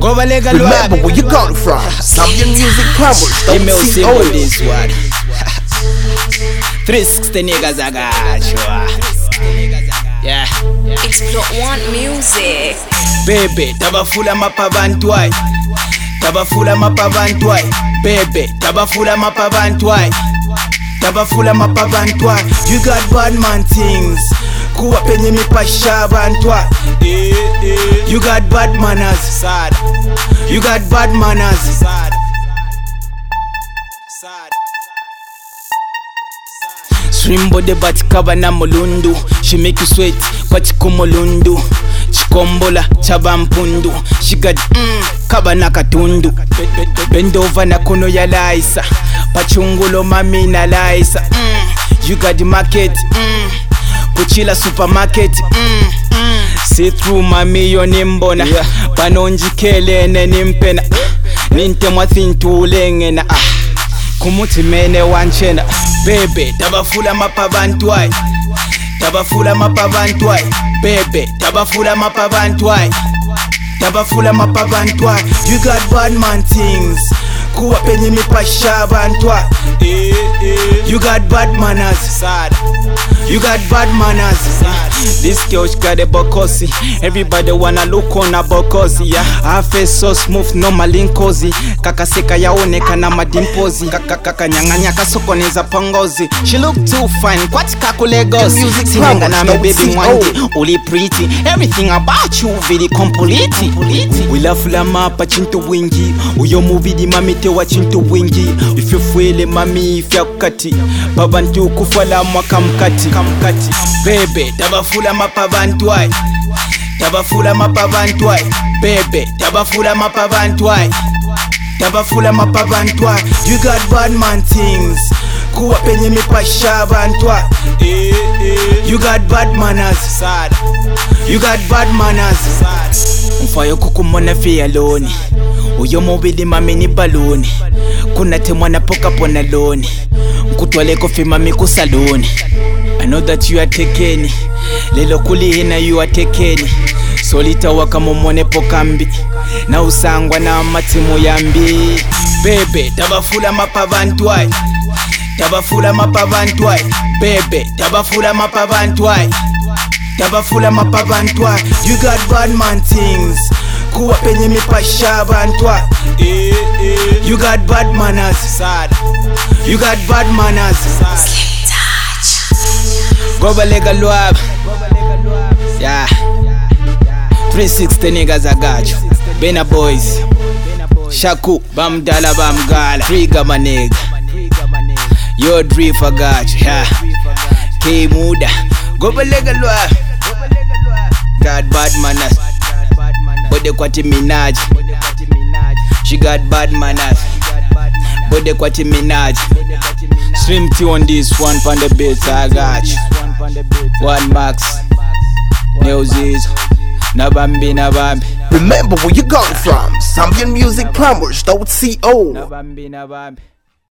Remember where you got it from. Zambian Music Plumbers. Let me see what this one. 360 niggas I got you. Yeah. Explore One Music. Baby, tabafula mapavantwai. Tabafula mapavantwai. Baby, tabafula mapavantwai. Tabafula mapavantwai. You got bad man things. Kuwa penye mipasha bantwa. You got bad manners. Sad. You got bad manners. Sad. Sad. Shrimbo de batikaba na mulundu. She make you sweat, patiko mulundu. Chikombola, chaba mpundu. She got kaba na katundu. Bend over na kono ya laisa. Pachungulo mami na laisa. You got the market. Kuchila supermarket. See through mami yo nimbona. Panonji kele ne nimpena. Ninte mwathintu ulengena. Kumuti mene wanchena. Baby, tabafula mapavantwai. Tabafula mapavantwai. Baby, tabafula mapavantwai. Tabafula mapavantwai. You got bad man things. Kuwa penye mipasha bantwai. You got bad manners. Sad. You got bad manners. This girl she got a bokosi. Everybody wanna look on a bokosi. Yeah, her face so smooth, no malinkozi. Kakaseka yaoneka na madimpozi. Kaka nyanganya kasokoneza pongozi. She look too fine, kwatika kulegosi. Sinanga na me baby mwangi, uli pretty. Everything about you very complete. Wilafula mapa chinto wingi. Uyo mubidi mamite wa chinto wingi. If you feel mami ifya kukati. Babantu kufala mwaka mkati. Baby, tabafula mapavantwai. Tabafula mapavantwai. Baby, tabafula mapavantwai. Tabafula mapavantwai. You got bad man things. Kuwa penye mipasha bantwai. You got bad manners. Sad. You got bad manners. Mfayo kukumona fi alone. Uyo mobili mami ni baloni. Kuna temwana poka pona loni. Mkutwale kofi mami kusaloni. I know that you are taken. Lelo kuli hina you are taken. Solita waka momone pokambi. Na usangwa na matimu yambi. Baby, tabafula mapavantwai. Tabafula mapavantwai. Baby, tabafula mapavantwai. Tabafula mapavantwai. You got bad man things. Kuwa penye mipasha bantwai. You got bad manners. Sad. You got bad manners. Gobalega Luab. Yeah. 360 niggas I got you. Bena boys. Shaku. Bam dala bam gala. Trigger my nigga. Yo Drift I got you. Yeah. K Muda. Gobalega Luab. Got bad manners. Bode kwati Minaj. She got bad manners. Bode kwati Minaj. Swim T on this one on the beats I got you. One Max, Newsies, Nabambi. Remember where you got it from. Zambian Music Plumbers. .co.